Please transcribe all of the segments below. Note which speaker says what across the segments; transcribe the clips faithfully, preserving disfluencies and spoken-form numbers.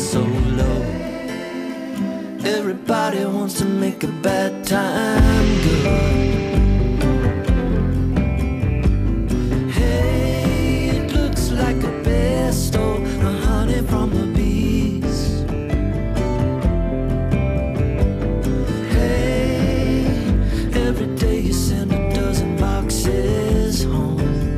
Speaker 1: so low. Everybody wants to make a bad time good. Hey, it looks like a best of the honey from the bees. Hey, every day you send a dozen boxes home.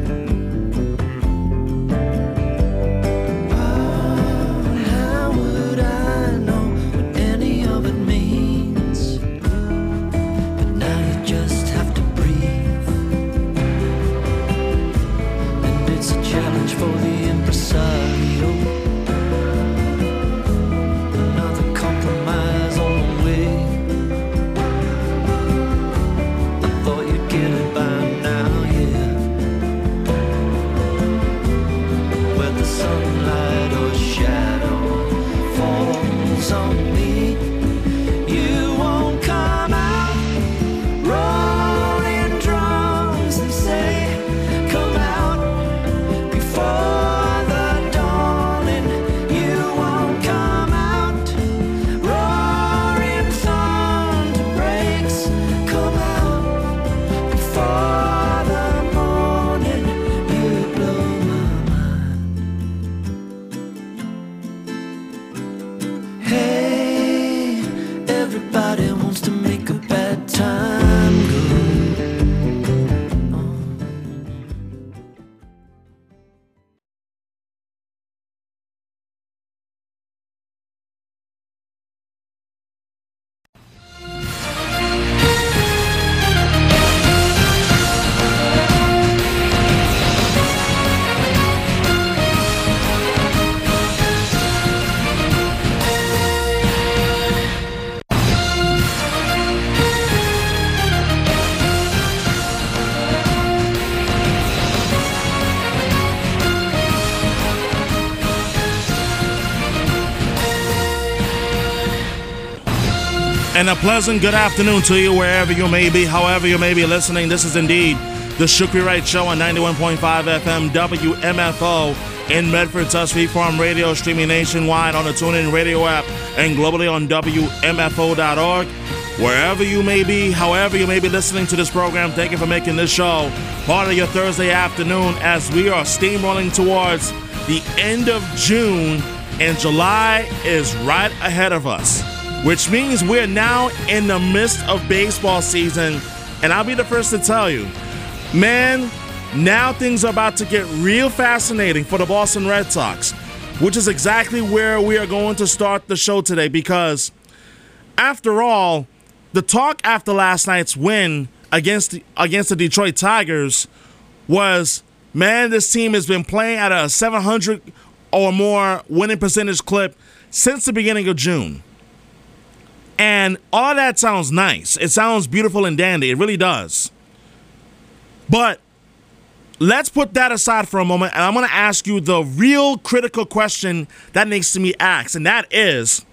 Speaker 1: For the impresario, another compromise on the way. I thought you'd get it by now, yeah. Whether the sunlight or shadow falls on me, you won't come out rolling drums and say, come out. Everybody wants to make a bad time good. Oh.
Speaker 2: And a pleasant good afternoon to you wherever you may be, however you may be listening. This is indeed the Shukri Wright Show on ninety-one point five F M W M F O in Medford, Tuskegee Farm Radio, streaming nationwide on the TuneIn Radio app and globally on W M F O dot org. Wherever you may be, however you may be listening to this program, thank you for making this show part of your Thursday afternoon as we are steamrolling towards the end of June and July is right ahead of us, which means we're now in the midst of baseball season. And I'll be the first to tell you, man, now things are about to get real fascinating for the Boston Red Sox, which is exactly where we are going to start the show today. Because after all, the talk after last night's win against the, against the Detroit Tigers was, man, this team has been playing at a seven hundred or more winning percentage clip since the beginning of June. And all of that sounds nice. It sounds beautiful and dandy. It really does. But let's put that aside for a moment, and I'm going to ask you the real critical question that needs to be asked, and that is,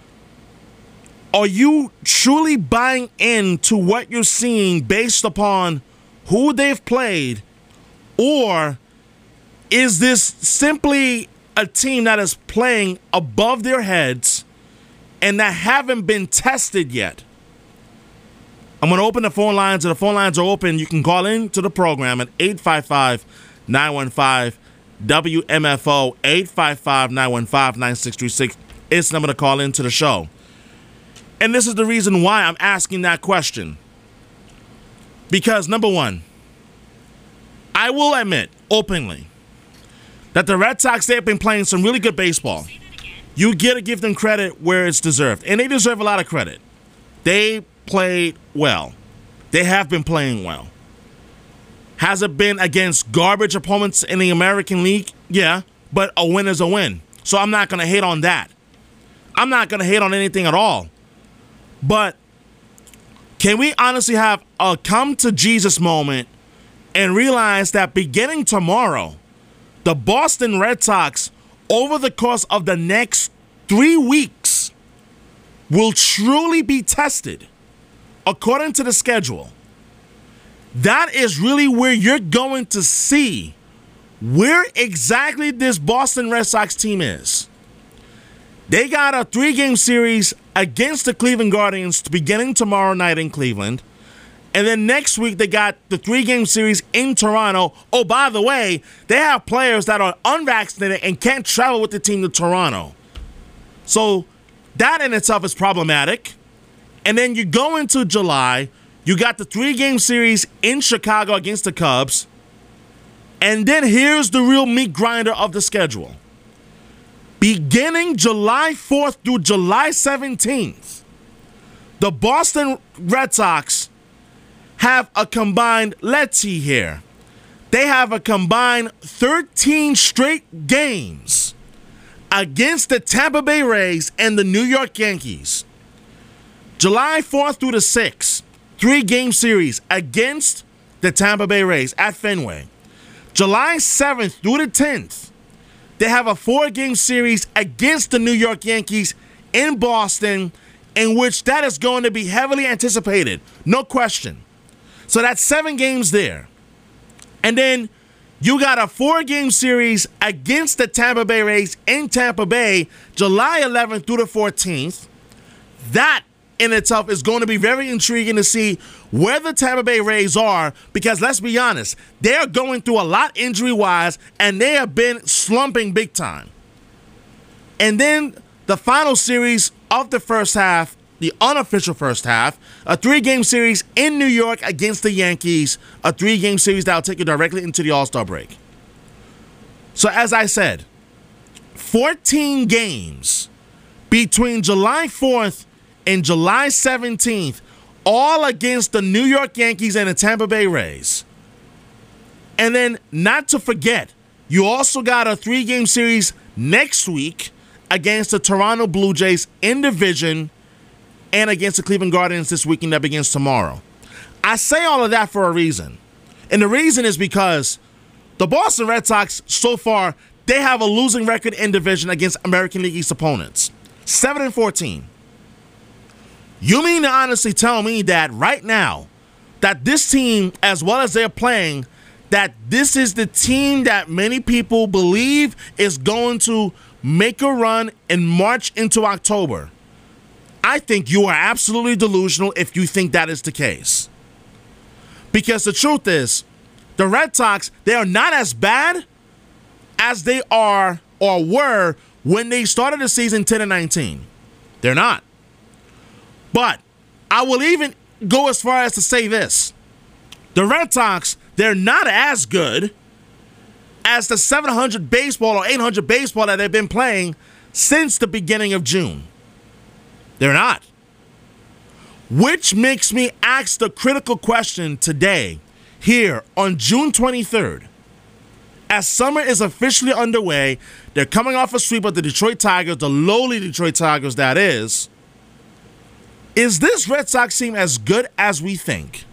Speaker 2: are you truly buying into what you're seeing based upon who they've played, or is this simply a team that is playing above their heads and that haven't been tested yet? I'm going to open the phone lines, and the phone lines are open. You can call in to the program at eight five five, nine one five, W M F O, eight five five, nine one five, nine six three six. It's the number to call into the show. And this is the reason why I'm asking that question. Because, number one, I will admit openly that the Red Sox, they've been playing some really good baseball. You got to give them credit where it's deserved. And they deserve a lot of credit. They played well. They have been playing well. Has it been against garbage opponents in the American League? Yeah, but a win is a win. So I'm not going to hate on that. I'm not going to hate on anything at all. But can we honestly have a come to Jesus moment and realize that beginning tomorrow, the Boston Red Sox, over the course of the next three weeks, will truly be tested according to the schedule? That is really where you're going to see where exactly this Boston Red Sox team is. They got a three-game series against the Cleveland Guardians beginning tomorrow night in Cleveland. And then next week, they got the three-game series in Toronto. Oh, by the way, they have players that are unvaccinated and can't travel with the team to Toronto. So that in itself is problematic. And then you go into July, you got the three-game series in Chicago against the Cubs. And then here's the real meat grinder of the schedule. Beginning July fourth through July seventeenth, the Boston Red Sox have a combined, let's see here, they have a combined thirteen straight games against the Tampa Bay Rays and the New York Yankees. July fourth through the sixth, three-game series against the Tampa Bay Rays at Fenway. July seventh through the tenth, they have a four-game series against the New York Yankees in Boston, in which that is going to be heavily anticipated, no question. So that's seven games there. And then you got a four-game series against the Tampa Bay Rays in Tampa Bay, July eleventh through the fourteenth. That in itself is going to be very intriguing to see where the Tampa Bay Rays are, because let's be honest, they're going through a lot injury-wise, and they have been slumping big time. And then the final series of the first half, the unofficial first half, a three-game series in New York against the Yankees, a three-game series that will take you directly into the All-Star break. So as I said, fourteen games between July fourth and July seventeenth, all against the New York Yankees and the Tampa Bay Rays. And then, not to forget, you also got a three-game series next week against the Toronto Blue Jays in division, and against the Cleveland Guardians this weekend that begins tomorrow. I say all of that for a reason. And the reason is because the Boston Red Sox, so far, they have a losing record in division against American League East opponents. seven and fourteen. You mean to honestly tell me that right now, that this team, as well as they're playing, that this is the team that many people believe is going to make a run and march into October? I think you are absolutely delusional if you think that is the case. Because the truth is, the Red Sox, they are not as bad as they are or were when they started the season ten and nineteen. They're not. But I will even go as far as to say this. The Red Sox, they're not as good as the seven hundred baseball or eight hundred baseball that they've been playing since the beginning of June. They're not. Which makes me ask the critical question today, here on June twenty-third. As summer is officially underway, they're coming off a sweep of the Detroit Tigers, the lowly Detroit Tigers that is. Is this Red Sox team as good as we think?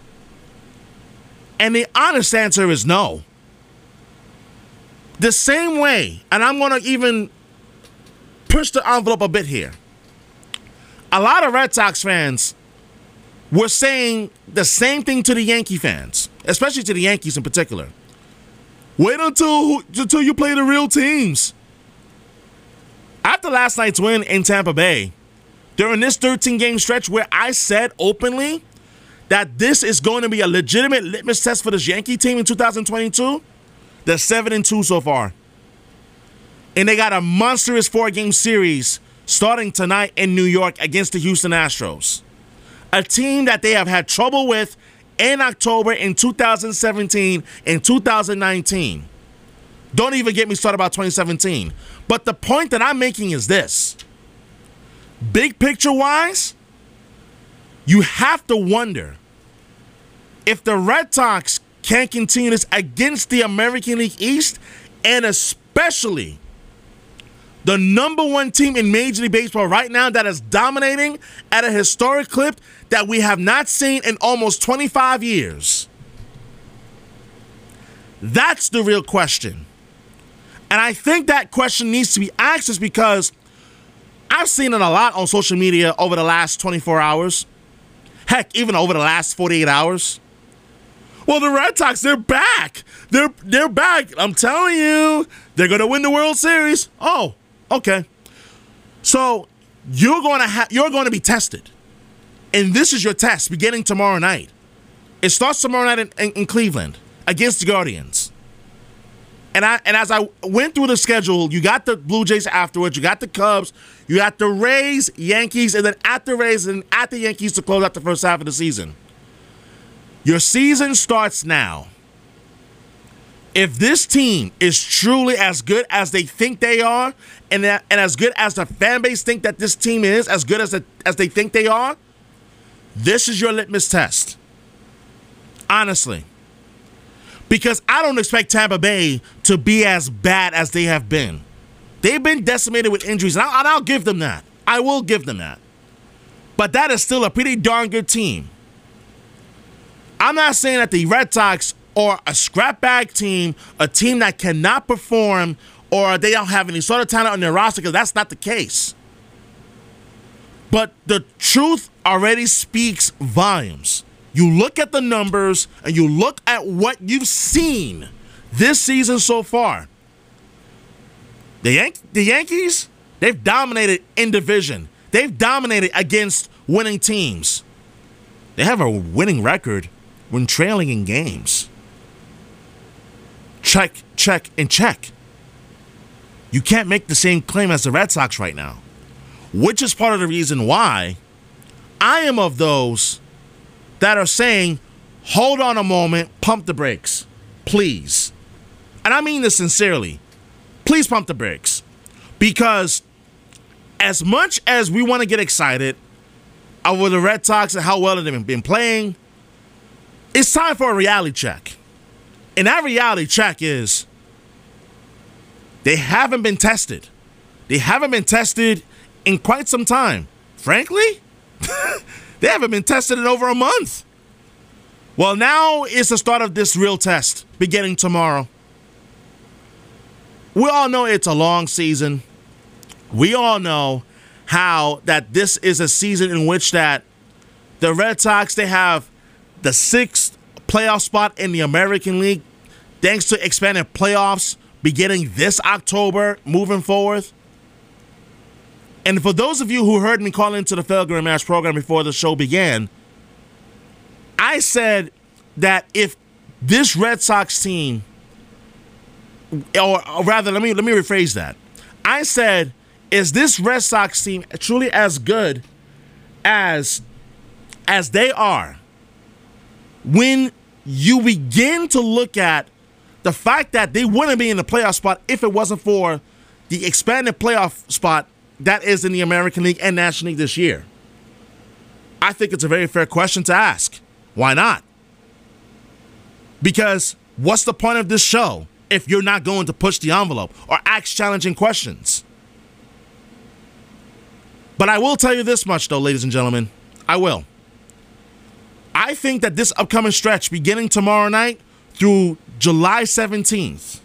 Speaker 2: And the honest answer is no. The same way, and I'm going to even push the envelope a bit here. A lot of Red Sox fans were saying the same thing to the Yankee fans, especially to the Yankees in particular. Wait until, until you play the real teams. After last night's win in Tampa Bay, during this thirteen-game stretch where I said openly that this is going to be a legitimate litmus test for this Yankee team in two thousand twenty-two, they're seven and two so far. And they got a monstrous four-game series starting tonight in New York against the Houston Astros, a team that they have had trouble with in October in two thousand seventeen and two thousand nineteen. Don't even get me started about twenty seventeen. But the point that I'm making is this. Big picture-wise, you have to wonder if the Red Sox can continue this against the American League East, and especially the number one team in Major League Baseball right now that is dominating at a historic clip that we have not seen in almost twenty-five years. That's the real question. And I think that question needs to be asked just because I've seen it a lot on social media over the last twenty-four hours. Heck, even over the last forty-eight hours. Well, the Red Sox, they're back. They're they're back. I'm telling you, they're going to win the World Series. Oh, okay. So you're going to ha- you're going to be tested. And this is your test beginning tomorrow night. It starts tomorrow night in, in, in Cleveland against the Guardians. And I and as I went through the schedule, you got the Blue Jays afterwards, you got the Cubs, you got the Rays, Yankees, and then at the Rays and at the Yankees to close out the first half of the season. Your season starts now. If this team is truly as good as they think they are, and that, and as good as the fan base think that this team is, as good as the, as they think they are, this is your litmus test. Honestly. Because I don't expect Tampa Bay to be as bad as they have been. They've been decimated with injuries, and I'll, and I'll give them that. I will give them that. But that is still a pretty darn good team. I'm not saying that the Red Sox are a scrapbag team, a team that cannot perform, or they don't have any sort of talent on their roster, because that's not the case. But the truth already speaks volumes. You look at the numbers and you look at what you've seen this season so far. The, Yan- the Yankees, they've dominated in division. They've dominated against winning teams. They have a winning record when trailing in games. Check, check, and check. You can't make the same claim as the Red Sox right now, which is part of the reason why I am of those that are saying, hold on a moment, pump the brakes, please. And I mean this sincerely. Please pump the brakes. Because as much as we want to get excited over the Red Sox and how well they've been playing, it's time for a reality check. And that reality check is they haven't been tested. They haven't been tested in quite some time. Frankly, they haven't been tested in over a month. Well, now is the start of this real test beginning tomorrow. We all know it's a long season. We all know how that this is a season in which that the Red Sox, they have the sixth playoff spot in the American League thanks to expanded playoffs beginning this October moving forward. And for those of you who heard me call into the Felger Match program before the show began, I said that if this Red Sox team, or, or rather, let me let me rephrase that. I said, is this Red Sox team truly as good as as they are when you begin to look at the fact that they wouldn't be in the playoff spot if it wasn't for the expanded playoff spot that is in the American League and National League this year? I think it's a very fair question to ask. Why not? Because what's the point of this show if you're not going to push the envelope or ask challenging questions? But I will tell you this much, though, ladies and gentlemen. I will. I think that this upcoming stretch, beginning tomorrow night through July seventeenth,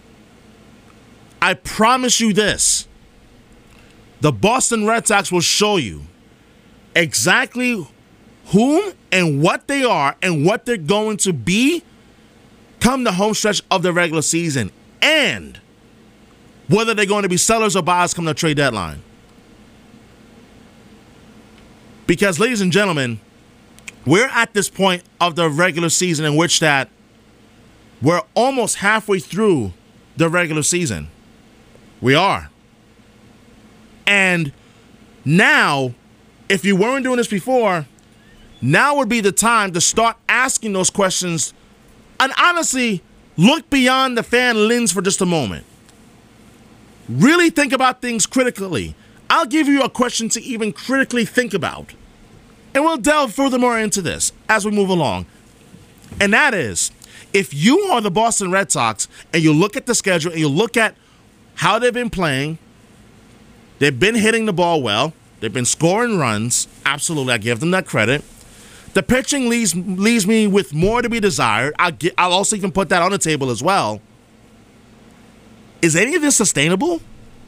Speaker 2: I promise you this. The Boston Red Sox will show you exactly whom and what they are and what they're going to be come the home stretch of the regular season, and whether they're going to be sellers or buyers come the trade deadline. Because, ladies and gentlemen, we're at this point of the regular season in which that we're almost halfway through the regular season. We are. And now, if you weren't doing this before, now would be the time to start asking those questions and honestly look beyond the fan lens for just a moment. Really think about things critically. I'll give you a question to even critically think about. And we'll delve furthermore into this as we move along. And that is, if you are the Boston Red Sox and you look at the schedule and you look at how they've been playing, they've been hitting the ball well. They've been scoring runs. Absolutely, I give them that credit. The pitching leaves leaves me with more to be desired. I'll, get, I'll also even put that on the table as well. Is any of this sustainable?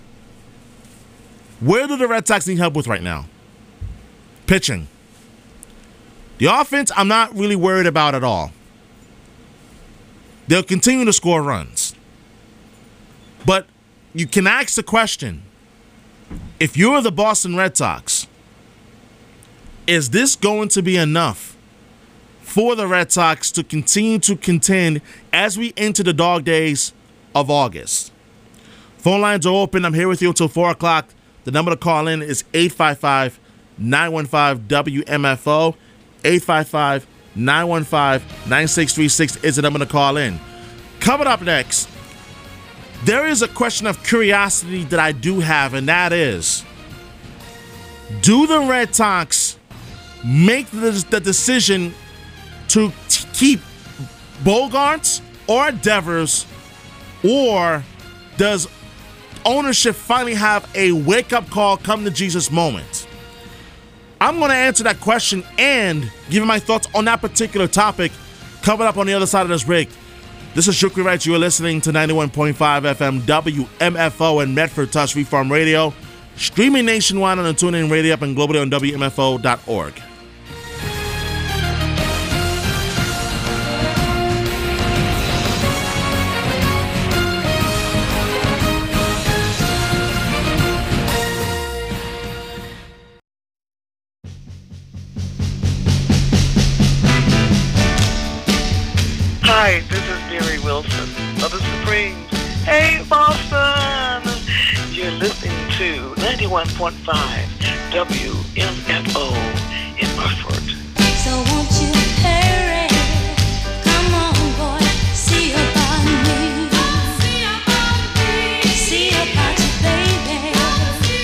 Speaker 2: Where do the Red Sox need help with right now? Pitching. The offense, I'm not really worried about at all. They'll continue to score runs. But you can ask the question, if you're the Boston Red Sox, is this going to be enough for the Red Sox to continue to contend as we enter the dog days of August? Phone lines are open. I'm here with you until four o'clock. The number to call in is eight five five, nine one five, W M F O. eight five five, nine one five, nine six three six is the number to call in. Coming up next, there is a question of curiosity that I do have, and that is, do the Red Sox make the, the decision to t- keep Bogaerts or Devers, or does ownership finally have a wake-up call, come to Jesus moment? I'm going to answer that question and give you my thoughts on that particular topic coming up on the other side of this break. This is Shukri Wright. You are listening to ninety-one point five F M W M F O and Medford Touch Free Farm Radio, streaming nationwide on the TuneIn Radio app and globally on W M F O dot org.
Speaker 3: Hi, this is Mary Wilson of the Supremes. Hey, Boston! You're listening to ninety-one point five W M F O in Medford.
Speaker 4: So won't you hurry? Come on, boy, see about me. See about me. See about you, baby. See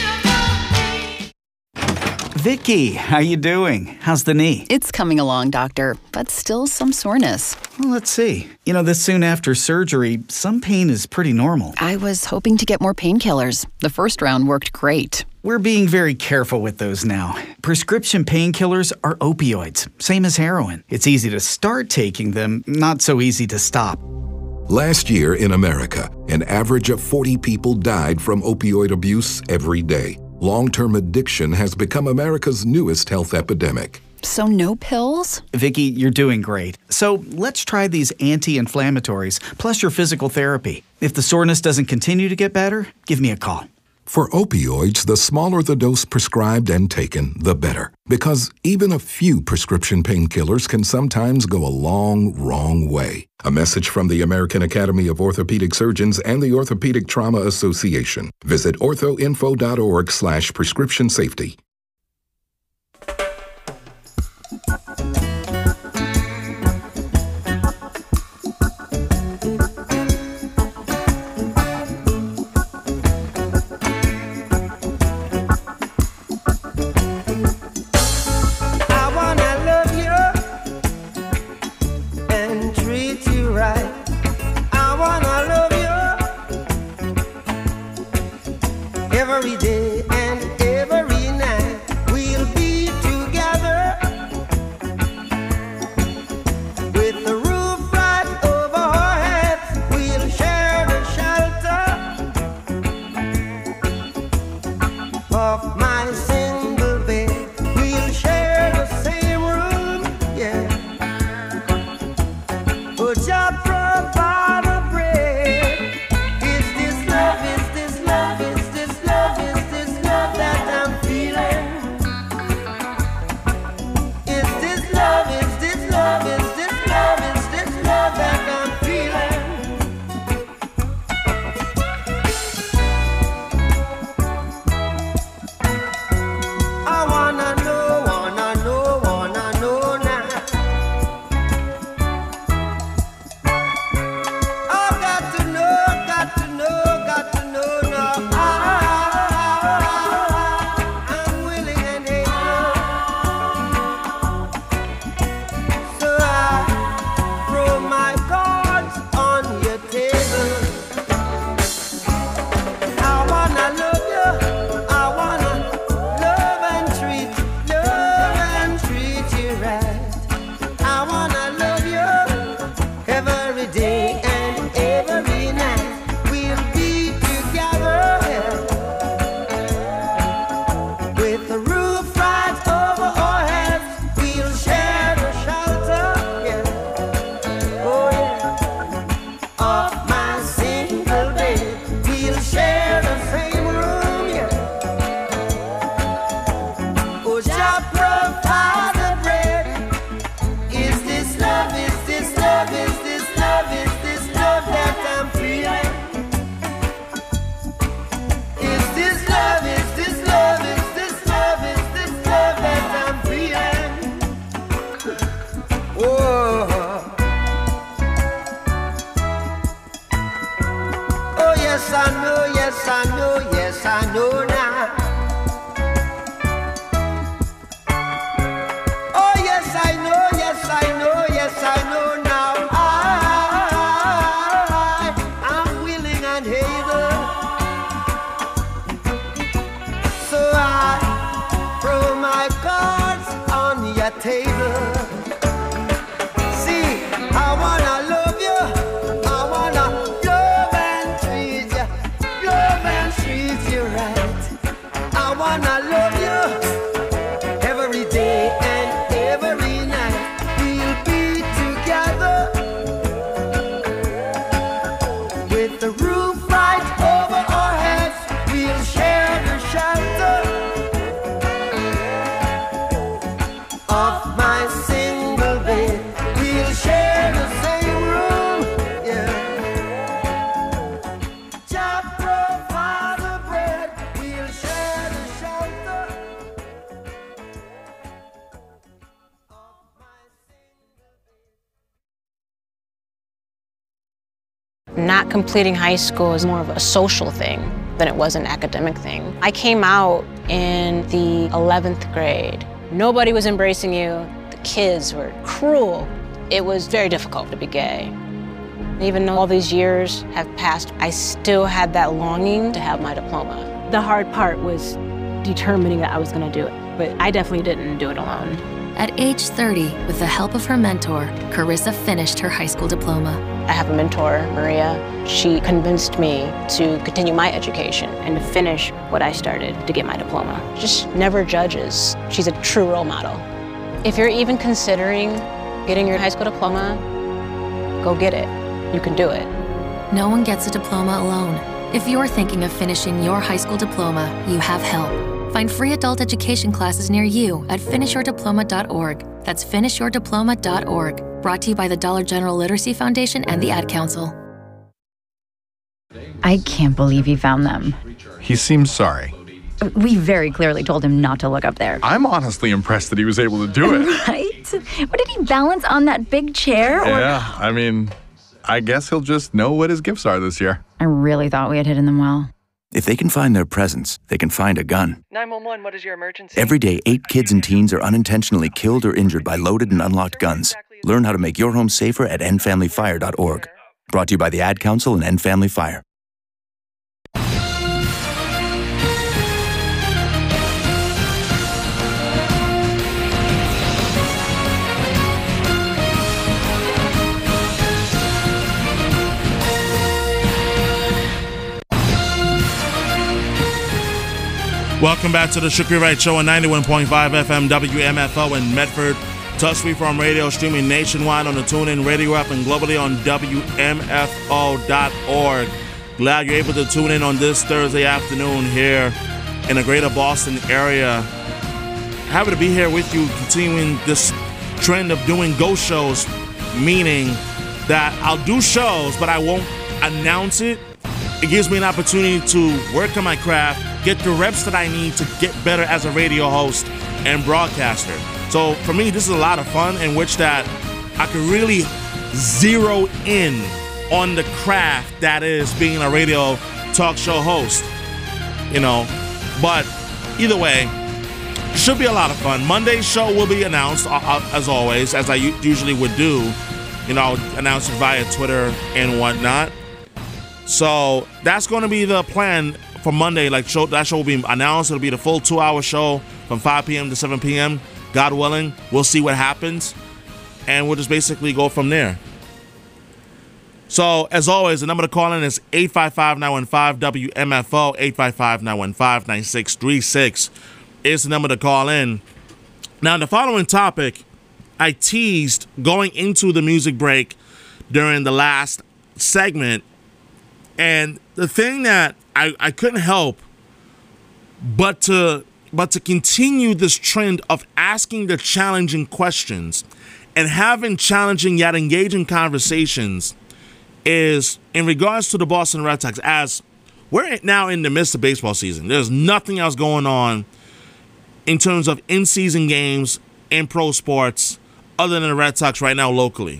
Speaker 4: about me.
Speaker 5: Vicky, how you doing? How's the knee?
Speaker 6: It's coming along, doctor, but still some soreness.
Speaker 5: Well, let's see. You know, this soon after surgery, some pain is pretty normal.
Speaker 6: I was hoping to get more painkillers. The first round worked great.
Speaker 5: We're being very careful with those now. Prescription painkillers are opioids, same as heroin. It's easy to start taking them, not so easy to stop.
Speaker 7: Last year in America, an average of forty people died from opioid abuse every day. Long-term addiction has become America's newest health epidemic.
Speaker 6: So no pills?
Speaker 5: Vicky, you're doing great. So let's try these anti-inflammatories, plus your physical therapy. If the soreness doesn't continue to get better, give me a call.
Speaker 7: For opioids, the smaller the dose prescribed and taken, the better. Because even a few prescription painkillers can sometimes go a long, wrong way. A message from the American Academy of Orthopedic Surgeons and the Orthopedic Trauma Association. Visit orthoinfo.org slash prescription safety.
Speaker 1: Every day and every night we'll be together, with the roof right over our heads. We'll share the shelter of my single bed. We'll share the same room, yeah. But just provide a bread. Is this love? Is this love? Is this love? Is this love that I'm feeling? Is this love? Is this love? Is this love? Is this love that I'm feeling? table. See, I wanna love you, I wanna love and treat you, love and treat you right. I wanna love you every day and every night. We'll be together with the roof right over our heads. We'll share the shelter of my single bed. We'll share the same room, yeah. Jah provide the bread. We'll share the shelter of my single bed.
Speaker 8: Not completing high school is more of a social thing than it was an academic thing. I came out in the eleventh grade. Nobody was embracing you. The kids were cruel. It was very difficult to be gay. Even though all these years have passed, I still had that longing to have my diploma. The hard part was determining that I was going to do it, but I definitely didn't do it alone.
Speaker 9: At age thirty, with the help of her mentor, Carissa finished her high school diploma.
Speaker 8: I have a mentor, Maria. She convinced me to continue my education and to finish what I started to get my diploma. Just never judges. She's a true role model. If you're even considering getting your high school diploma, go get it. You can do it.
Speaker 9: No one gets a diploma alone. If you're thinking of finishing your high school diploma, you have help. Find free adult education classes near you at finish your diploma dot org. That's finish your diploma dot org. Brought to you by the Dollar General Literacy Foundation and the Ad Council.
Speaker 10: I can't believe he found them.
Speaker 11: He seems sorry.
Speaker 10: We very clearly told him not to look up there.
Speaker 11: I'm honestly impressed that he was able to do it.
Speaker 10: Right? What, did he balance on that big chair? Or...
Speaker 11: Yeah, I mean, I guess he'll just know what his gifts are this year.
Speaker 10: I really thought we had hidden them well.
Speaker 12: If they can find their presents, they can find a gun.
Speaker 13: nine one one, what is your emergency?
Speaker 12: Every day, eight kids and teens are unintentionally killed or injured by loaded and unlocked guns. Learn how to make your home safer at end family fire dot org. Brought to you by the Ad Council and End Family Fire.
Speaker 2: Welcome back to the Shukri Wright Show on ninety-one point five F M W M F O in Medford. Touch Freeform Radio streaming nationwide on the TuneIn Radio app and globally on W M F O dot org. Glad you're able to tune in on this Thursday afternoon here in the greater Boston area. Happy to be here with you, continuing this trend of doing ghost shows, meaning that I'll do shows, but I won't announce it. It gives me an opportunity to work on my craft, get the reps that I need to get better as a radio host and broadcaster. So for me, this is a lot of fun in which that I can really zero in on the craft that is being a radio talk show host, you know. But either way, should be a lot of fun. Monday's show will be announced, uh, as always, as I u- usually would do. You know, I'll announce it via Twitter and whatnot. So that's going to be the plan for Monday. Like show, that show will be announced. It'll be the full two-hour show from five p.m. to seven p.m. God willing, we'll see what happens, and we'll just basically go from there. So, as always, the number to call in is eight five five, nine one five, W M F O, eight five five, nine one five, nine six three six is the number to call in. Now, the following topic, I teased going into the music break during the last segment, and the thing that I, I couldn't help but to but to continue this trend of asking the challenging questions and having challenging yet engaging conversations is in regards to the Boston Red Sox. As we're now in the midst of baseball season, there's nothing else going on in terms of in-season games in pro sports other than the Red Sox right now locally.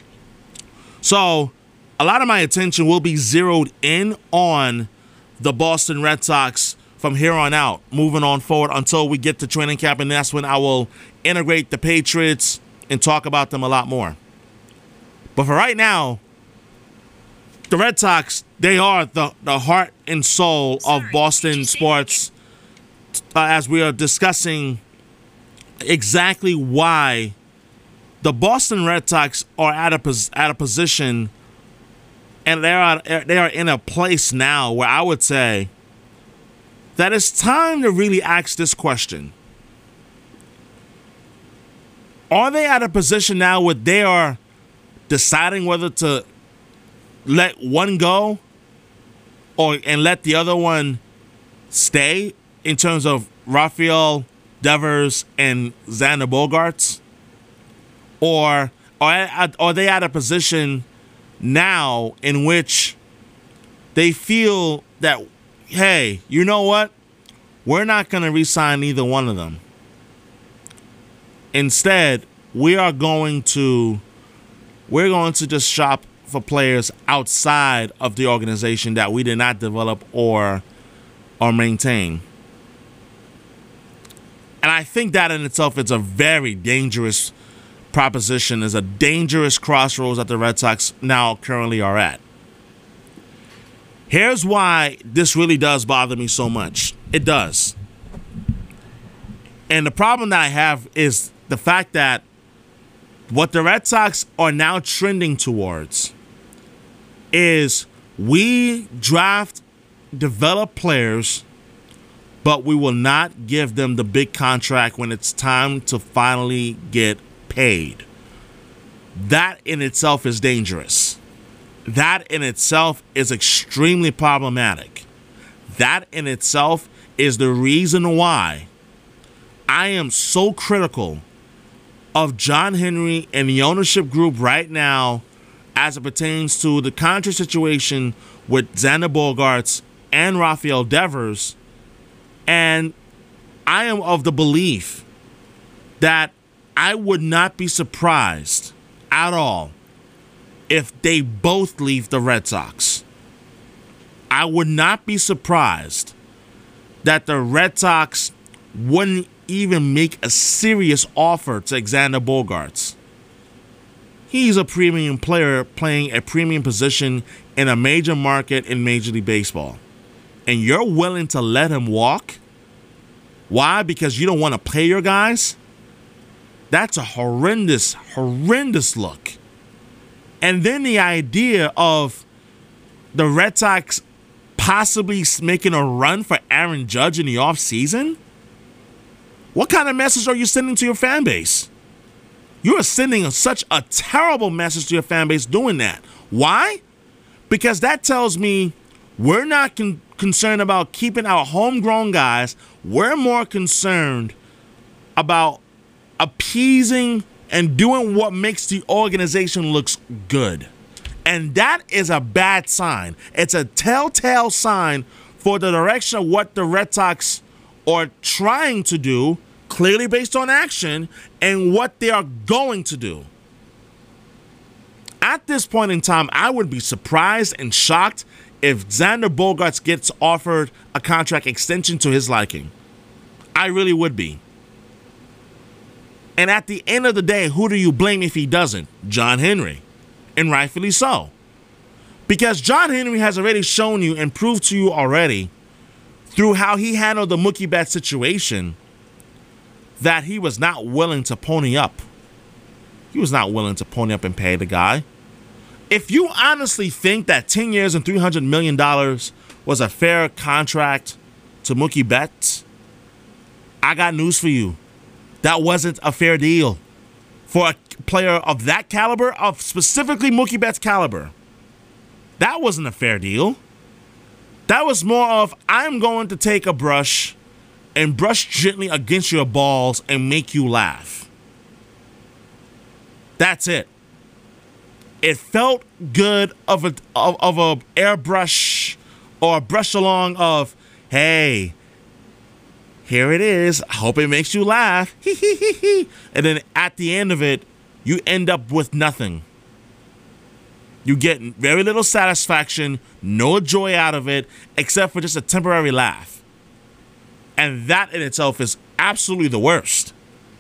Speaker 2: So a lot of my attention will be zeroed in on the Boston Red Sox from here on out, moving on forward until we get to training camp, and that's when I will integrate the Patriots and talk about them a lot more. But for right now, the Red Sox, they are the, the heart and soul of Boston sports, uh, as we are discussing exactly why the Boston Red Sox are at a pos- at a position, and they are they are in a place now where I would say that it's time to really ask this question. Are they at a position now where they are deciding whether to let one go or and let the other one stay in terms of Rafael Devers and Xander Bogaerts? Or are, are they at a position now in which they feel that, hey, you know what? We're not going to re-sign either one of them. Instead, we are going to we're going to just shop for players outside of the organization that we did not develop or or maintain. And I think that in itself is a very dangerous proposition, is a dangerous crossroads that the Red Sox now currently are at. Here's why this really does bother me so much. It does. And the problem that I have is the fact that what the Red Sox are now trending towards is we draft, develop players, but we will not give them the big contract when it's time to finally get paid. That in itself is dangerous. That in itself is extremely problematic. That in itself is the reason why I am so critical of John Henry and the ownership group right now as it pertains to the contract situation with Xander Bogaerts and Rafael Devers. And I am of the belief that I would not be surprised at all if they both leave the Red Sox. I would not be surprised that the Red Sox wouldn't even make a serious offer to Xander Bogaerts. He's a premium player playing a premium position in a major market in Major League Baseball. And you're willing to let him walk? Why? Because you don't want to pay your guys? That's a horrendous, horrendous look. And then the idea of the Red Sox possibly making a run for Aaron Judge in the offseason? What kind of message are you sending to your fan base? You are sending a, such a terrible message to your fan base doing that. Why? Because that tells me we're not con- concerned about keeping our homegrown guys. We're more concerned about appeasing and doing what makes the organization looks good. And that is a bad sign. It's a telltale sign for the direction of what the Red Sox are trying to do, clearly based on action, and what they are going to do. At this point in time, I would be surprised and shocked if Xander Bogaerts gets offered a contract extension to his liking. I really would be. And at the end of the day, who do you blame if he doesn't? John Henry. And rightfully so. Because John Henry has already shown you and proved to you already through how he handled the Mookie Betts situation that he was not willing to pony up. He was not willing to pony up and pay the guy. If you honestly think that ten years and three hundred million dollars was a fair contract to Mookie Betts, I got news for you. That wasn't a fair deal for a player of that caliber, of specifically Mookie Betts' caliber. That wasn't a fair deal. That was more of, I'm going to take a brush and brush gently against your balls and make you laugh. That's it. It felt good of a of, of a airbrush or a brush along of, hey, here it is. I hope it makes you laugh. And then at the end of it, you end up with nothing. You get very little satisfaction, no joy out of it, except for just a temporary laugh. And that in itself is absolutely the worst.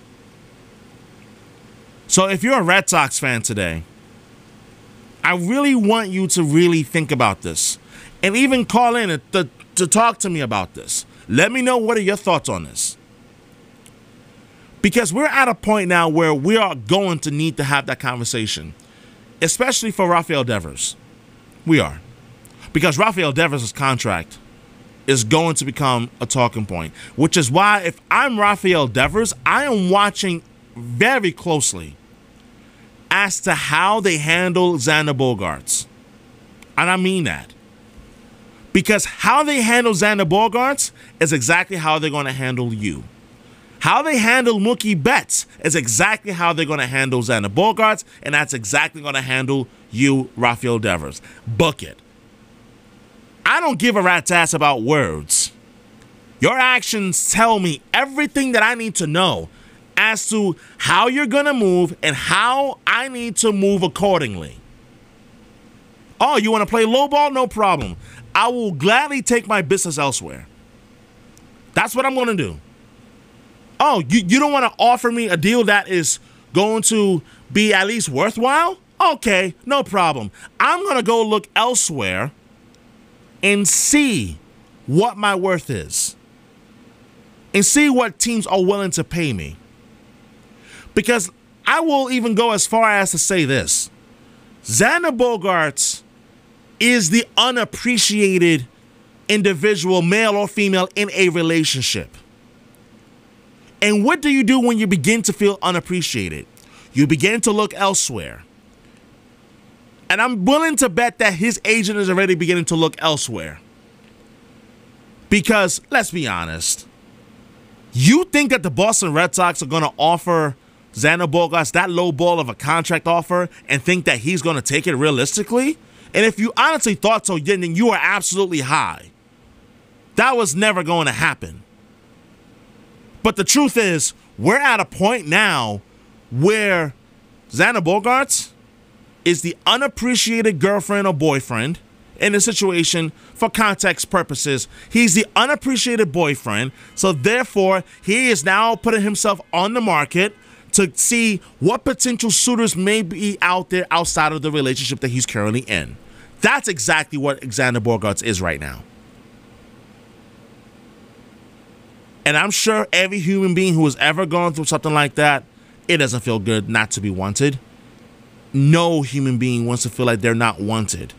Speaker 2: So if you're a Red Sox fan today, I really want you to really think about this. And even call in to, to talk to me about this. Let me know what are your thoughts on this. Because we're at a point now where we are going to need to have that conversation, especially for Rafael Devers. We are. Because Rafael Devers' contract is going to become a talking point, which is why if I'm Rafael Devers, I am watching very closely as to how they handle Xander Bogaerts. And I mean that. Because how they handle Xander Bogaerts is exactly how they're going to handle you. How they handle Mookie Betts is exactly how they're going to handle Xander Bogaerts, and that's exactly going to handle you, Rafael Devers. Book it. I don't give a rat's ass about words. Your actions tell me everything that I need to know as to how you're going to move and how I need to move accordingly. Oh, you want to play lowball? No problem. I will gladly take my business elsewhere. That's what I'm going to do. Oh, you, you don't want to offer me a deal that is going to be at least worthwhile? Okay, no problem. I'm going to go look elsewhere and see what my worth is. And see what teams are willing to pay me. Because I will even go as far as to say this. Xander Bogaerts is the unappreciated individual, male or female, in a relationship. And what do you do when you begin to feel unappreciated? You begin to look elsewhere. And I'm willing to bet that his agent is already beginning to look elsewhere. Because, let's be honest, you think that the Boston Red Sox are going to offer Xander Bogaerts that low ball of a contract offer and think that he's going to take it realistically? And if you honestly thought so, then you are absolutely high. That was never going to happen. But the truth is, we're at a point now where Xander Bogaerts is the unappreciated girlfriend or boyfriend in the situation. For context purposes, he's the unappreciated boyfriend. So therefore, he is now putting himself on the market to see what potential suitors may be out there outside of the relationship that he's currently in. That's exactly what Xander Bogaerts is right now. And I'm sure every human being who has ever gone through something like that, it doesn't feel good not to be wanted. No human being wants to feel like they're not wanted.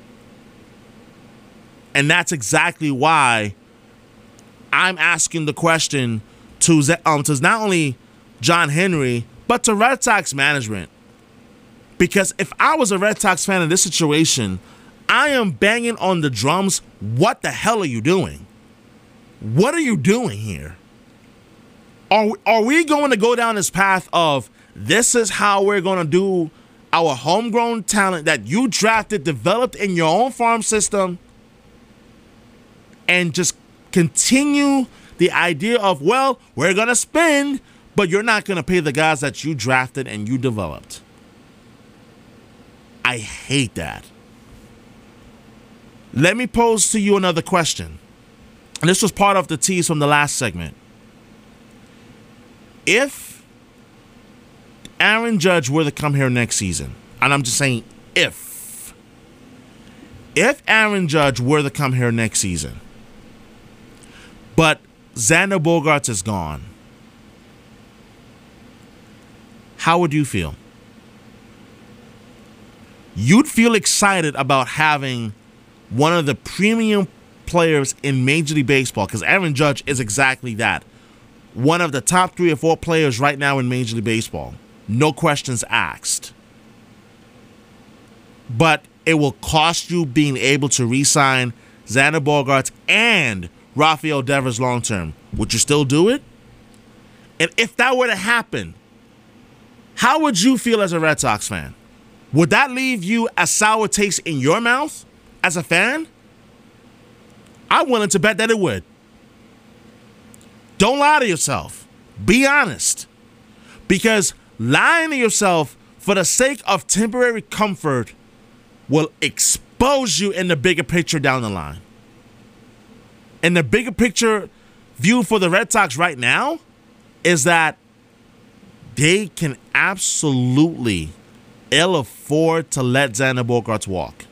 Speaker 2: And that's exactly why I'm asking the question to, um, to not only John Henry, but to Red Sox management. Because if I was a Red Sox fan in this situation, I am banging on the drums. What the hell are you doing? What are you doing here? Are, are we going to go down this path of this is how we're going to do our homegrown talent that you drafted, developed in your own farm system, and just continue the idea of, well, we're going to spend, but you're not going to pay the guys that you drafted and you developed? I hate that. Let me pose to you another question. And this was part of the tease from the last segment. If Aaron Judge were to come here next season, and I'm just saying if, if Aaron Judge were to come here next season, but Xander Bogaerts is gone, how would you feel? You'd feel excited about having one of the premium players in Major League Baseball, because Aaron Judge is exactly that. One of the top three or four players right now in Major League Baseball. No questions asked. But it will cost you being able to re-sign Xander Bogaerts and Rafael Devers long term. Would you still do it? And if that were to happen, how would you feel as a Red Sox fan? Would that leave you a sour taste in your mouth as a fan? I'm willing to bet that it would. Don't lie to yourself. Be honest. Because lying to yourself for the sake of temporary comfort will expose you in the bigger picture down the line. And the bigger picture view for the Red Sox right now is that they can absolutely ill afford to let Xander Bogaerts walk.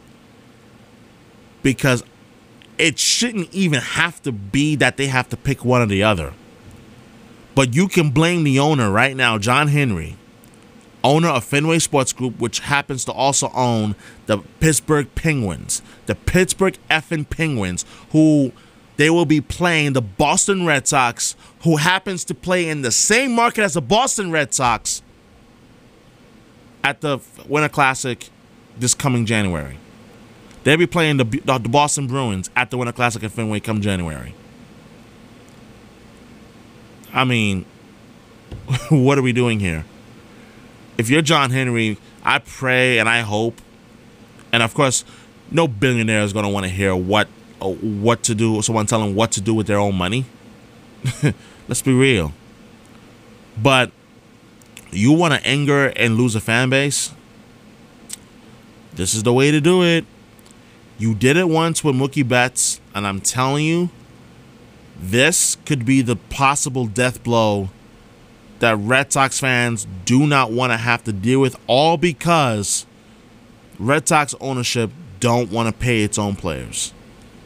Speaker 2: Because it shouldn't even have to be that they have to pick one or the other. But you can blame the owner right now, John Henry, owner of Fenway Sports Group, which happens to also own the Pittsburgh Penguins. The Pittsburgh effing Penguins, who they will be playing the Boston Red Sox, who happens to play in the same market as the Boston Red Sox at the Winter Classic this coming January. They'll be playing the, the Boston Bruins at the Winter Classic at Fenway come January. I mean, what are we doing here? If you're John Henry, I pray and I hope, and of course, no billionaire is going to want to hear what uh, what to do, someone tell them what to do with their own money. Let's be real. But you want to anger and lose a fan base? This is the way to do it. You did it once with Mookie Betts, and I'm telling you, this could be the possible death blow that Red Sox fans do not want to have to deal with, all because Red Sox ownership don't want to pay its own players.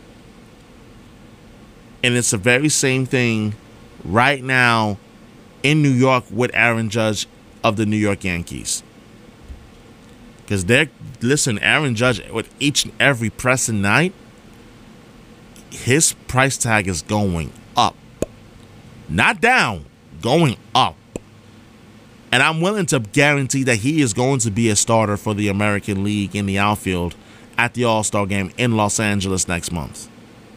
Speaker 2: And it's the very same thing right now in New York with Aaron Judge of the New York Yankees. Because they're, listen, Aaron Judge, with each and every pressing night, his price tag is going up. Not down, going up. And I'm willing to guarantee that he is going to be a starter for the American League in the outfield at the All-Star Game in Los Angeles next month.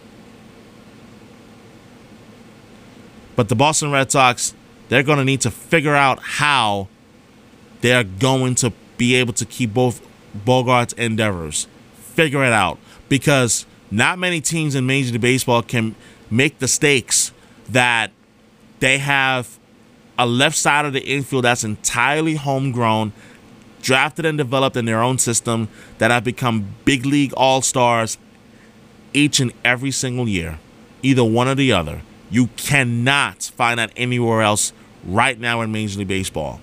Speaker 2: But the Boston Red Sox, they're going to need to figure out how they're going to be able to keep both Bogaerts and Devers. Figure it out. Because not many teams in Major League Baseball can make the stakes that they have a left side of the infield that's entirely homegrown, drafted and developed in their own system, that have become big league all-stars each and every single year. Either one or the other. You cannot find that anywhere else right now in Major League Baseball.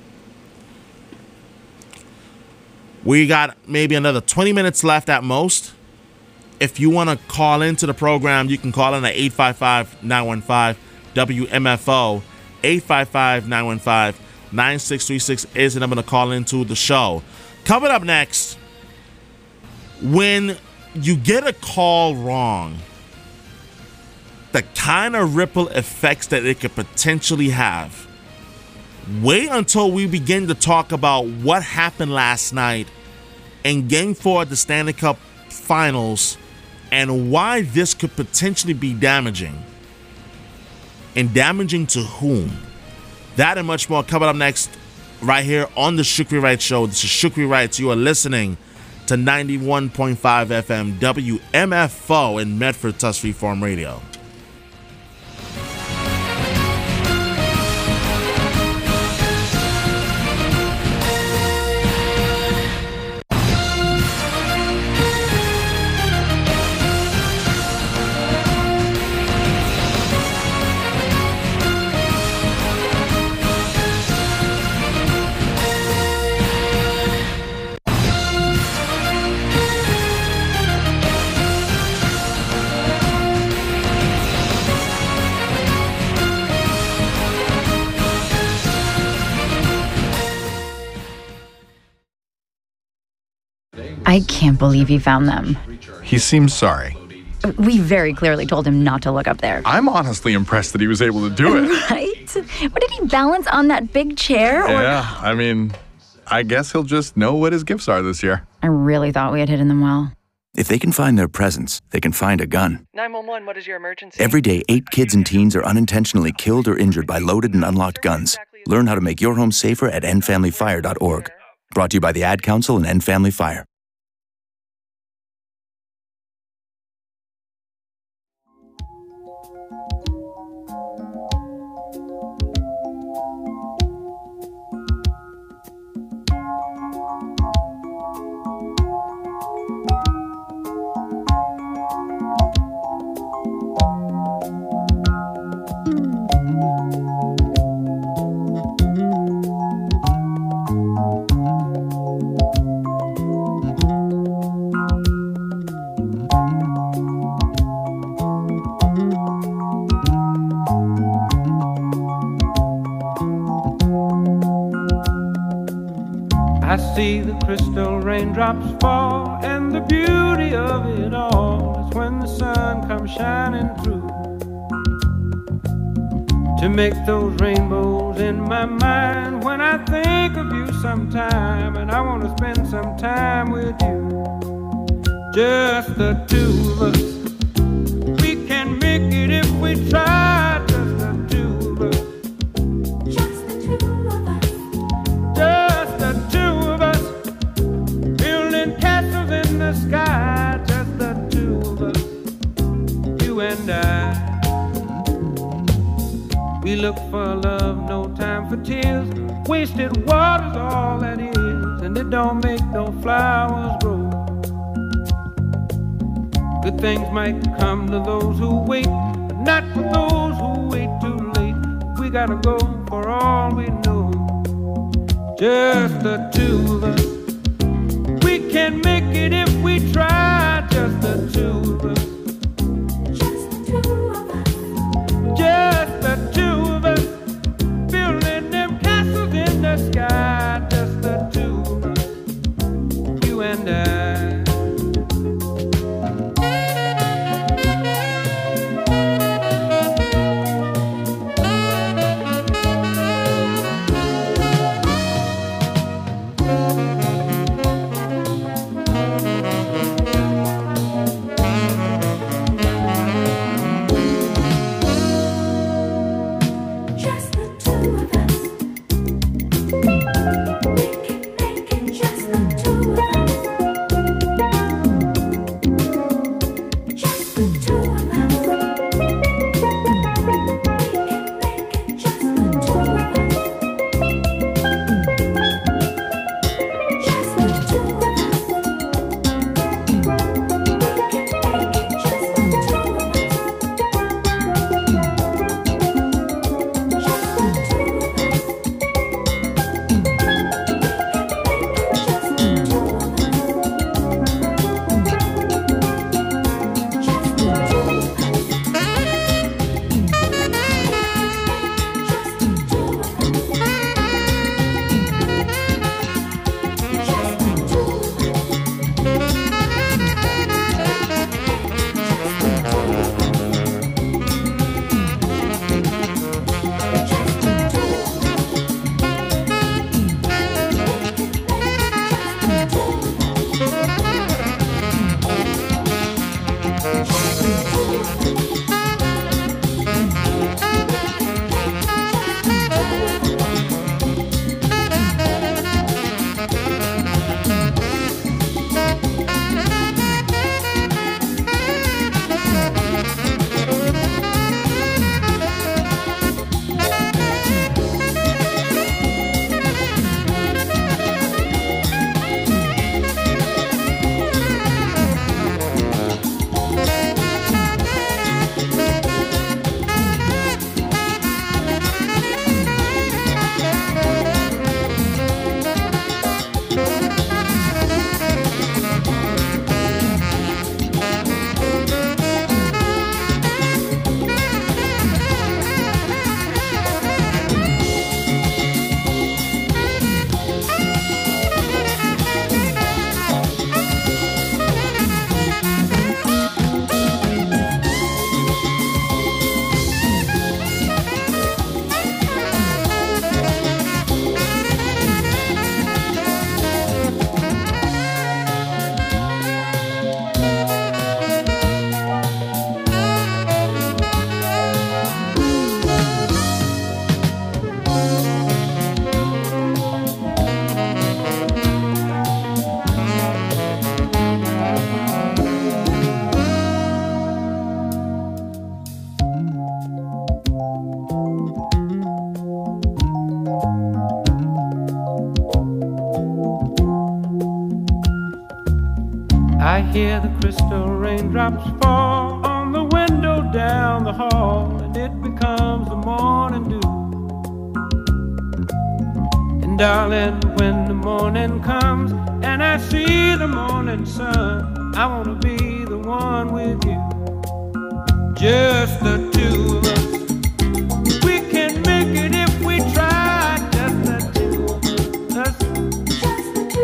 Speaker 2: We got maybe another twenty minutes left at most. If you want to call into the program, you can call in at eight five five, nine one five, W M F O. eight five five, nine one five, nine six three six is the number to call into the show. Coming up next, when you get a call wrong, the kind of ripple effects that it could potentially have. Wait until we begin to talk about what happened last night in Game four of the Stanley Cup Finals and why this could potentially be damaging. And damaging to whom? That and much more coming up next right here on the Shukri Wright Show. This is Shukri Wright. You are listening to ninety-one point five F M W M F O in Medford, Tuskegee Farm Radio.
Speaker 10: I can't believe he found them.
Speaker 11: He seems sorry.
Speaker 10: We very clearly told him not to look up there.
Speaker 11: I'm honestly impressed that he was able to do it.
Speaker 10: Right? What, did he balance on that big chair? Or...
Speaker 11: Yeah, I mean, I guess he'll just know what his gifts are this year.
Speaker 10: I really thought we had hidden them well.
Speaker 12: If they can find their presents, they can find a gun.
Speaker 3: nine one one, what is your emergency?
Speaker 12: Every day, eight kids and teens are unintentionally killed or injured by loaded and unlocked guns. Learn how to make your home safer at end family fire dot org. Brought to you by the Ad Council and End Family Fire.
Speaker 13: I see the crystal raindrops fall, and the beauty of it all is when the sun comes shining through to make those rainbows in my mind. When I think of you sometime, and I want to spend some time with you, just the two of us. We can make it if we try, just the two of us. Just the two of us. Just the two of us. Building castles in the sky, just the two of us. You and I. We look for love, no time for tears. Wasted water's all that is, and it don't make no flowers grow. Good things might come to those who wait, but not for those who wait too late. We gotta go for all we know. Just the two of us. We can make it if we try. Just the two of us. Just the two of us. Just the two of us. Building them castles in the sky. Just the two of us. You and I. I hear the crystal raindrops fall on the window down the hall, and it becomes the morning dew. And darling, when the morning comes and I see the morning sun, I want to be the one with you. Just the two of us. We can make it if we try. Just the two of us. Just the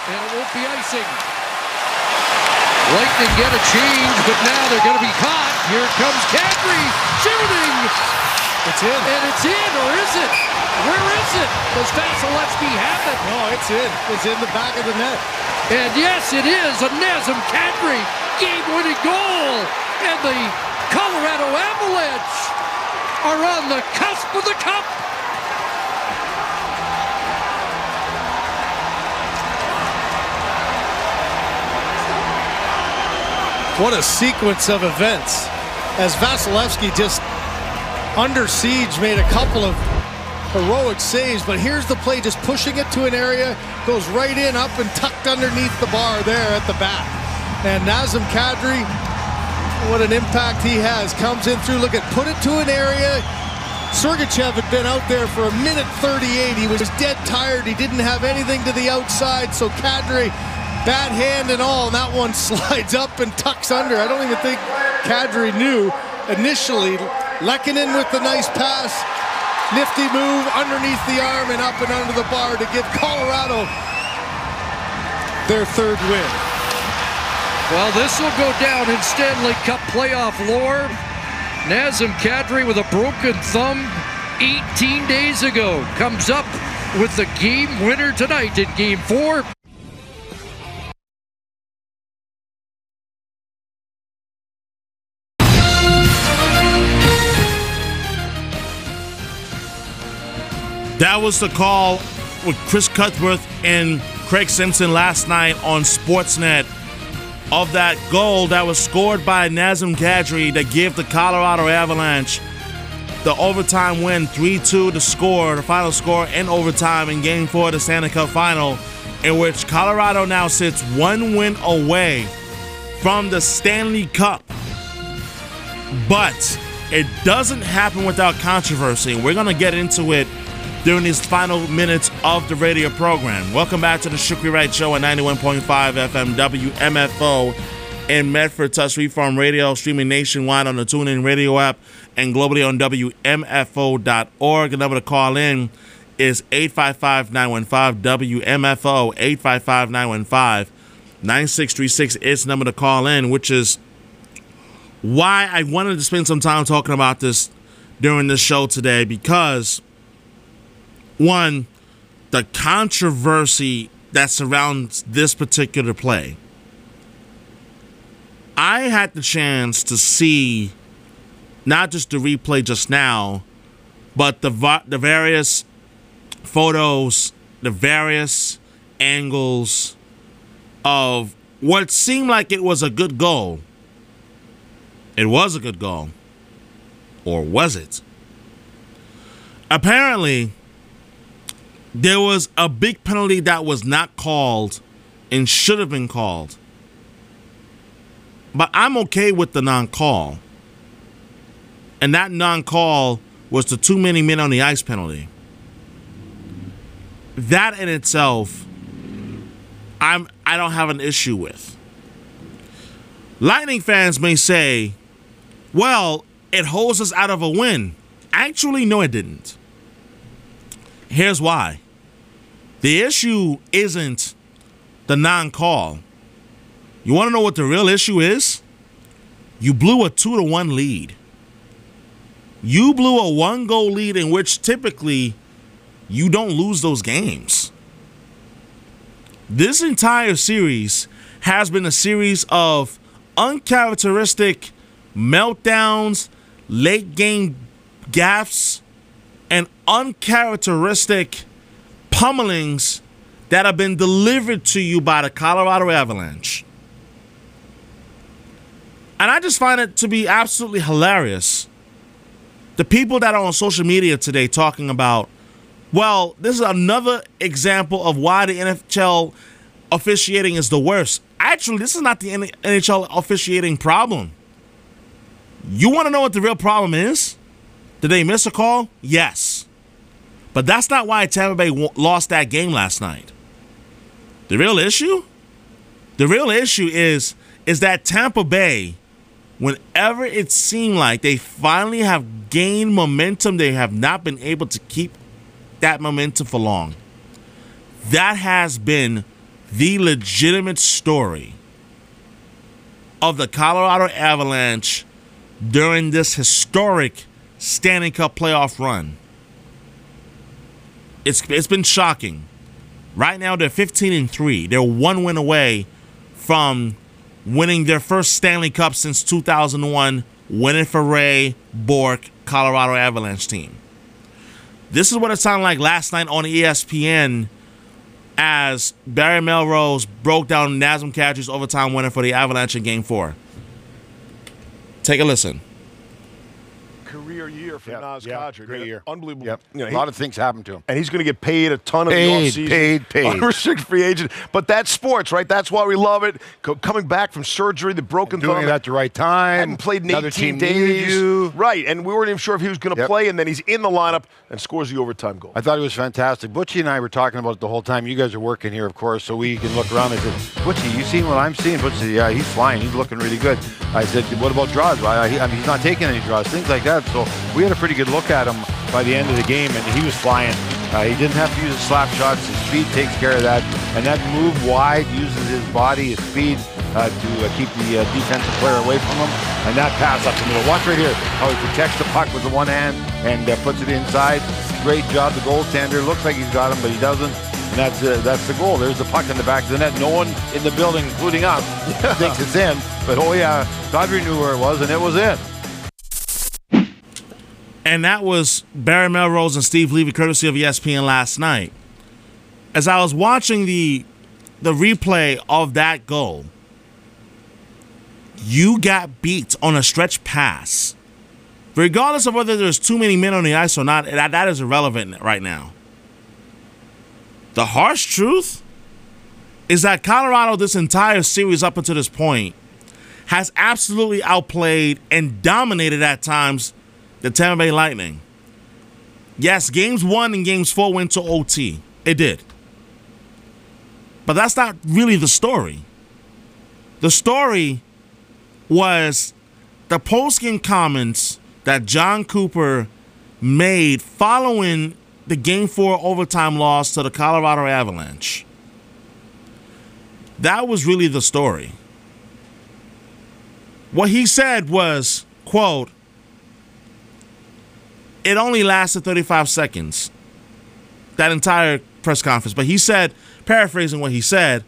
Speaker 14: and it won't be icing. Lightning get a change, but now they're going to be caught. Here comes Kadri shooting.
Speaker 15: It's in.
Speaker 14: And it's in, or is it? Where is it? Does Vasilevsky have it?
Speaker 15: No, it's in. It's in the back of the net.
Speaker 14: And yes, it is a Nazem Kadri game-winning goal. And the Colorado Avalanche are on the cusp of the cup.
Speaker 15: What a sequence of events as Vasilevsky just under siege made a couple of heroic saves, but here's the play, just pushing it to an area, goes right in, up and tucked underneath the bar there at the back. And Nazem Kadri, what an impact he has, comes in through, look at, put it to an area. Sergachev had been out there for a minute thirty-eight. He was dead tired. He didn't have anything to the outside, so Kadri, bad hand and all, and that one slides up and tucks under. I don't even think Kadri knew initially. Lehkonen with the nice pass. Nifty move underneath the arm and up and under the bar to give Colorado their third win.
Speaker 14: Well, this will go down in Stanley Cup playoff lore. Nazem Kadri with a broken thumb eighteen days ago comes up with the game winner tonight in game four.
Speaker 2: That was the call with Chris Cuthbert and Craig Simpson last night on Sportsnet of that goal that was scored by Nazem Kadri that gave the Colorado Avalanche the overtime win, three two to score, the final score in overtime in Game four of the Stanley Cup Final, in which Colorado now sits one win away from the Stanley Cup. But it doesn't happen without controversy. We're going to get into it during these final minutes of the radio program. Welcome back to the Shukri Wright Show at ninety-one point five F M W M F O in Medford, Touch Freeform Radio, streaming nationwide on the TuneIn Radio app and globally on W M F O dot org. The number to call in is eight five five, nine one five, W M F O, eight five five, nine one five, nine six three six is the number to call in, which is why I wanted to spend some time talking about this during this show today, because one, the controversy that surrounds this particular play. I had the chance to see not just the replay just now, but the the various photos, the various angles of what seemed like it was a good goal. It was a good goal. Or was it? Apparently, there was a big penalty that was not called and should have been called. But I'm okay with the non-call. And that non-call was the too many men on the ice penalty. That in itself, I'm I don't have an issue with. Lightning fans may say, well, it holds us out of a win. Actually, no, it didn't. Here's why. The issue isn't the non-call. You want to know what the real issue is? You blew a two to one lead. You blew a one-goal lead in which typically you don't lose those games. This entire series has been a series of uncharacteristic meltdowns, late-game gaffes, and uncharacteristic pummelings that have been delivered to you by the Colorado Avalanche. And I just find it to be absolutely hilarious. The people that are on social media today talking about, well, this is another example of why the N H L officiating is the worst. Actually, this is not the N H L officiating problem. You want to know what the real problem is? Did they miss a call? Yes. But that's not why Tampa Bay lost that game last night. The real issue? The real issue is, is that Tampa Bay, whenever it seemed like they finally have gained momentum, they have not been able to keep that momentum for long. That has been the legitimate story of the Colorado Avalanche during this historic Stanley Cup playoff run. It's it's been shocking. Right now they're fifteen and three. They're one win away from winning their first Stanley Cup since two thousand one, winning for Ray Bourque, Colorado Avalanche team. This is what it sounded like last night on E S P N as Barry Melrose broke down Nazem Kadri's overtime winner for the Avalanche in Game four. Take a listen.
Speaker 16: Career year for
Speaker 17: Yep,
Speaker 16: Naz
Speaker 17: yep,
Speaker 16: Kadri.
Speaker 17: great year.
Speaker 16: Unbelievable.
Speaker 17: Yep.
Speaker 16: You know,
Speaker 17: a
Speaker 16: he-
Speaker 17: lot of things happened to him.
Speaker 16: And he's going to get paid a ton of
Speaker 17: Paid,
Speaker 16: the offseason.
Speaker 17: paid, paid.
Speaker 16: Unrestricted free agent. But that's sports, right? That's why we love it. Co- coming back from surgery, the broken
Speaker 17: Doing
Speaker 16: thumb.
Speaker 17: it at the right time.
Speaker 16: Hadn't played in
Speaker 17: Another
Speaker 16: eighteen
Speaker 17: team needed
Speaker 16: days.
Speaker 17: you.
Speaker 16: Right, and we weren't even sure if he was going to
Speaker 17: Yep.
Speaker 16: play, and then he's in the lineup and scores the overtime goal.
Speaker 17: I thought it was fantastic. Butchie and I were talking about it the whole time. You guys are working here, of course, so we can look around. I said, Butchie, you seen what I'm seeing? Butchie said, yeah, he's flying. He's looking really good. I said, what about draws? I, I mean, he's not taking any draws, things like that. So we had a pretty good look at him by the end of the game, and he was flying. Uh, he didn't have to use his slap shots. His speed takes care of that. And that move wide uses his body, his speed, uh, to uh, keep the uh, defensive player away from him. And that pass up the middle. Watch right here how he protects the puck with the one hand and uh, puts it inside. Great job. The goaltender looks like he's got him, but he doesn't. And that's uh, that's the goal. There's the puck in the back of the net. No one in the building, including us, thinks it's in. But oh yeah, Kadri knew where it was, and it was in.
Speaker 2: And that was Barry Melrose and Steve Levy, courtesy of E S P N last night. As I was watching the the replay of that goal, you got beat on a stretch pass. Regardless of whether there's too many men on the ice or not, that, that is irrelevant right now. The harsh truth is that Colorado, this entire series up until this point, has absolutely outplayed and dominated at times the Tampa Bay Lightning. Yes, games one and games four went to O T. It did. But that's not really the story. The story was the post-game comments that John Cooper made following the game four overtime loss to the Colorado Avalanche. That was really the story. What he said was, quote, it only lasted thirty-five seconds, that entire press conference. But he said, paraphrasing what he said,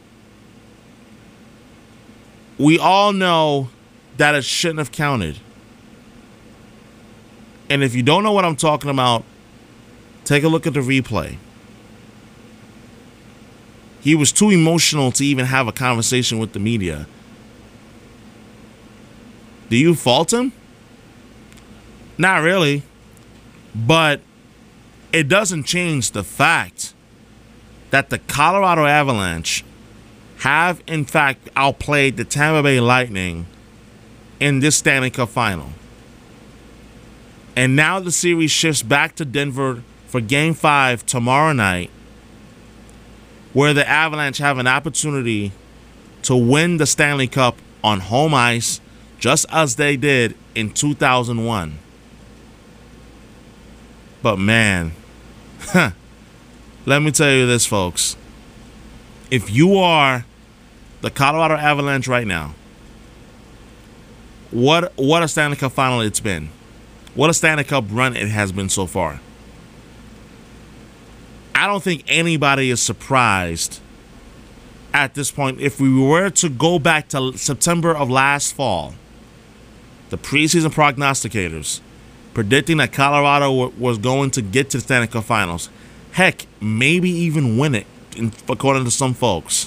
Speaker 2: we all know that it shouldn't have counted. And if you don't know what I'm talking about, take a look at the replay. He was too emotional to even have a conversation with the media. Do you fault him? Not really. But it doesn't change the fact that the Colorado Avalanche have, in fact, outplayed the Tampa Bay Lightning in this Stanley Cup final. And now the series shifts back to Denver for Game five tomorrow night, where the Avalanche have an opportunity to win the Stanley Cup on home ice, just as they did in two thousand one. But man, let me tell you this, folks. If you are the Colorado Avalanche right now, what what a Stanley Cup final it's been. What a Stanley Cup run it has been so far. I don't think anybody is surprised at this point. If we were to go back to September of last fall, the preseason prognosticators predicting that Colorado w- was going to get to the Stanley Cup Finals. Heck, maybe even win it, in, according to some folks.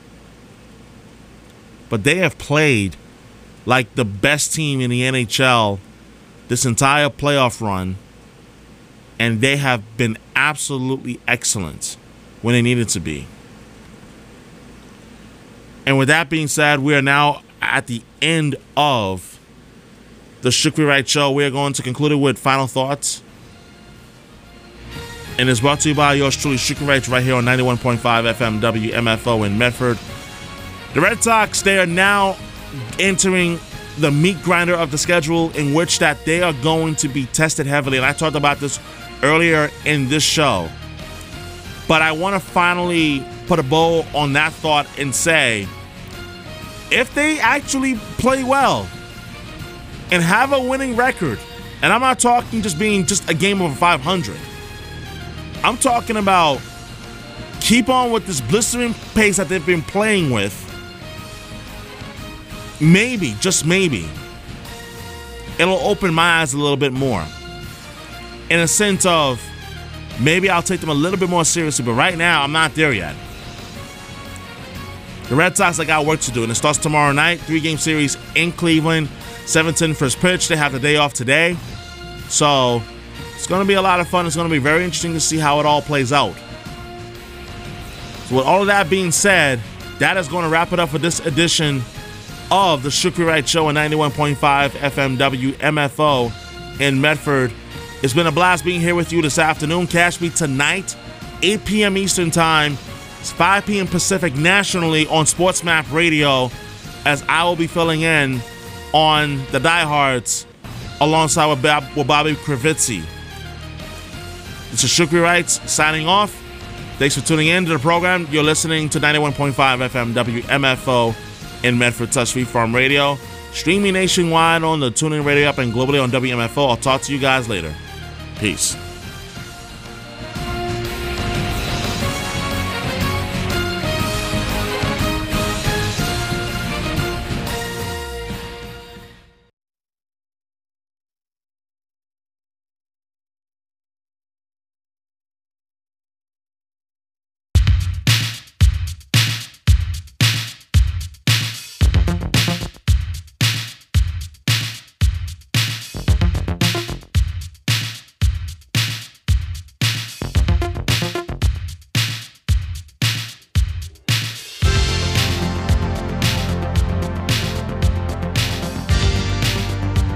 Speaker 2: But they have played like the best team in the N H L this entire playoff run, and they have been absolutely excellent when they needed to be. And with that being said, we are now at the end of the Shukri Wright Show. We are going to conclude it with final thoughts. And it's brought to you by yours truly, Shukri Wright, right here on ninety-one point five F M W M F O in Medford. The Red Sox, they are now entering the meat grinder of the schedule, in which that they are going to be tested heavily. And I talked about this earlier in this show. But I want to finally put a bow on that thought and say, if they actually play well and have a winning record, and I'm not talking just being just a game over five hundred, I'm talking about keep on with this blistering pace that they've been playing with, maybe, just maybe, it'll open my eyes a little bit more. In a sense of, maybe I'll take them a little bit more seriously, but right now, I'm not there yet. The Red Sox, they got work to do, and it starts tomorrow night. Three-game series in Cleveland. seven ten first pitch. They have the day off today. So it's going to be a lot of fun. It's going to be very interesting to see how it all plays out. So with all of that being said, that is going to wrap it up for this edition of the Shukri Wright Show on ninety-one point five F M W M F O in Medford. It's been a blast being here with you this afternoon. Catch me tonight, eight p.m. Eastern Time. It's five p.m. Pacific nationally on SportsMap Radio, as I will be filling in on the Diehards alongside with, Bob, with Bobby Kravitzy. This is Shukri Wrights signing off. Thanks for tuning in to the program. You're listening to ninety-one point five F M W M F O in Medford, Touch Free Farm Radio. Streaming nationwide on the TuneIn Radio app and globally on W M F O. I'll talk to you guys later. Peace.